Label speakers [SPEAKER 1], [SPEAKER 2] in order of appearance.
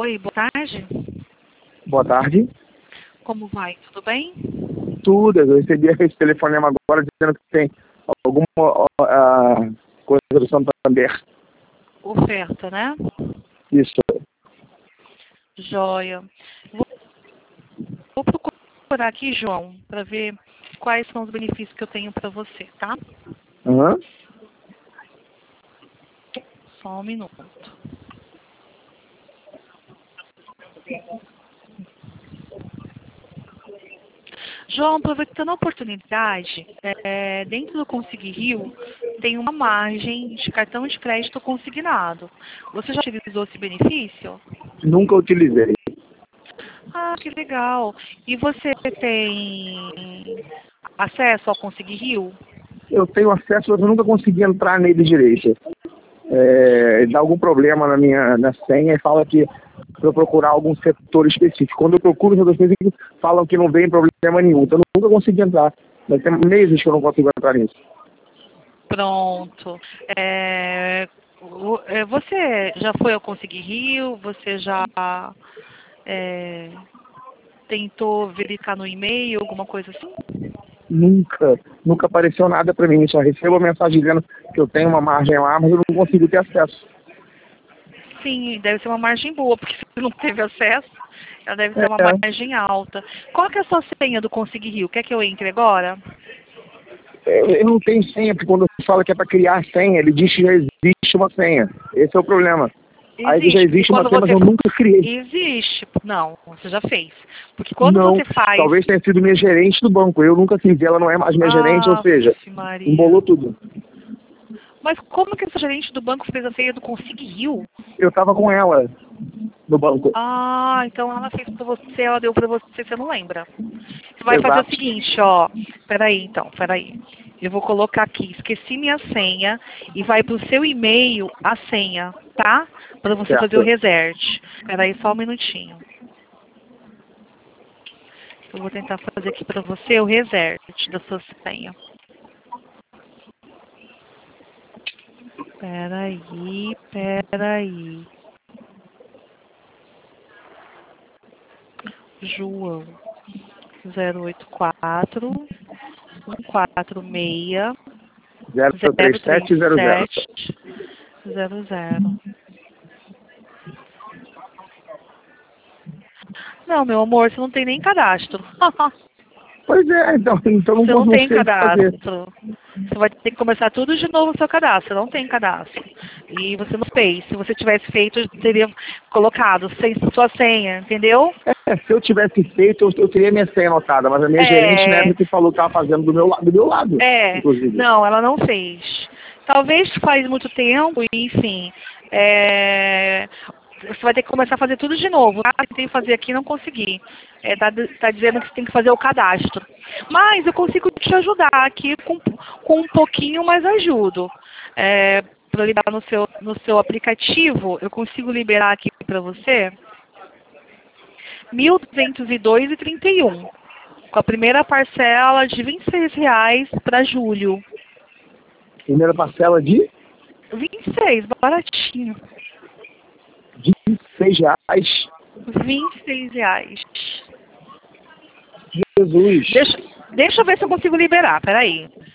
[SPEAKER 1] Oi, boa tarde.
[SPEAKER 2] Boa tarde.
[SPEAKER 1] Como vai? Tudo bem?
[SPEAKER 2] Tudo, eu recebi esse telefonema agora dizendo que tem alguma coisa do Santander.
[SPEAKER 1] Oferta, né?
[SPEAKER 2] Isso.
[SPEAKER 1] Joia. Vou procurar aqui, João, para ver quais são os benefícios que eu tenho para você, tá?
[SPEAKER 2] Uhum.
[SPEAKER 1] Só um minuto. João, aproveitando a oportunidade, dentro do Consegui Rio, tem uma margem de cartão de crédito consignado. Você já utilizou esse benefício?
[SPEAKER 2] Nunca utilizei.
[SPEAKER 1] Ah, que legal. E você tem acesso ao Consegui Rio?
[SPEAKER 2] Eu tenho acesso, mas eu nunca consegui entrar nele direito. Dá algum problema na senha e fala que para eu procurar algum setor específico. Quando eu procuro setor específico, falam que não vem problema nenhum. Então eu nunca consegui entrar. Vai ter meses que eu não consigo entrar nisso.
[SPEAKER 1] Pronto. Você já foi ao Consegui Rio? Você já tentou verificar no e-mail, alguma coisa assim?
[SPEAKER 2] Nunca apareceu nada para mim. Só recebo a mensagem dizendo que eu tenho uma margem lá, mas eu não consigo ter acesso.
[SPEAKER 1] Sim, deve ser uma margem boa, porque se você não teve acesso, ela deve ser uma
[SPEAKER 2] É.
[SPEAKER 1] margem alta. Qual que é a sua senha do Consegui Rio? Quer que eu entre agora?
[SPEAKER 2] Eu não tenho senha, porque quando fala que é para criar senha, ele diz que já existe uma senha. Esse é o problema. Aí já
[SPEAKER 1] Existe, porque
[SPEAKER 2] existe uma
[SPEAKER 1] quando
[SPEAKER 2] senha, mas
[SPEAKER 1] você...
[SPEAKER 2] eu nunca criei.
[SPEAKER 1] Existe. Não, você já fez. Porque quando
[SPEAKER 2] Não,
[SPEAKER 1] você faz...
[SPEAKER 2] talvez tenha sido minha gerente do banco. Eu nunca fiz, ela não é mais minha gerente, ou seja,
[SPEAKER 1] Maria.
[SPEAKER 2] embolou tudo.
[SPEAKER 1] Mas como que essa gerente do banco fez a senha do Consegui Rio?
[SPEAKER 2] Eu tava com ela no banco.
[SPEAKER 1] Ah, então ela fez pra você, ela deu pra você, você não lembra. Você vai fazer o
[SPEAKER 2] Exato.
[SPEAKER 1] seguinte, ó. Peraí. Eu vou colocar aqui, esqueci minha senha, e vai pro seu e-mail a senha, tá? Pra você fazer o
[SPEAKER 2] Certo.
[SPEAKER 1] reset. Peraí, só um minutinho. Eu vou tentar fazer aqui pra você o reset da sua senha. Peraí. João 084 146
[SPEAKER 2] 03700.
[SPEAKER 1] 03700. Não, meu amor, você não tem nem cadastro.
[SPEAKER 2] Pois é, então
[SPEAKER 1] Você não
[SPEAKER 2] não
[SPEAKER 1] tem
[SPEAKER 2] sei o que fazer.
[SPEAKER 1] cadastro. Você vai ter que começar tudo de novo o seu cadastro. Não tem cadastro. E você não fez. Se você tivesse feito, eu teria colocado sua senha, entendeu?
[SPEAKER 2] Se eu tivesse feito, eu teria minha senha anotada, mas a minha gerente na época que falou que estava fazendo do meu lado, inclusive.
[SPEAKER 1] Não, ela não fez. Talvez faz muito tempo, enfim. Você vai ter que começar a fazer tudo de novo. Ah, tentei fazer aqui e não consegui. Tá dizendo que você tem que fazer o cadastro. Mas eu consigo te ajudar aqui com um pouquinho, mas ajudo. Para liberar no seu aplicativo, eu consigo liberar aqui para você 1.202,31. Com a primeira parcela de R$ 26 para julho.
[SPEAKER 2] Primeira parcela de
[SPEAKER 1] 26, baratinho.
[SPEAKER 2] R$ 26.
[SPEAKER 1] R$ 26.
[SPEAKER 2] Jesus.
[SPEAKER 1] Deixa eu ver se eu consigo liberar, peraí.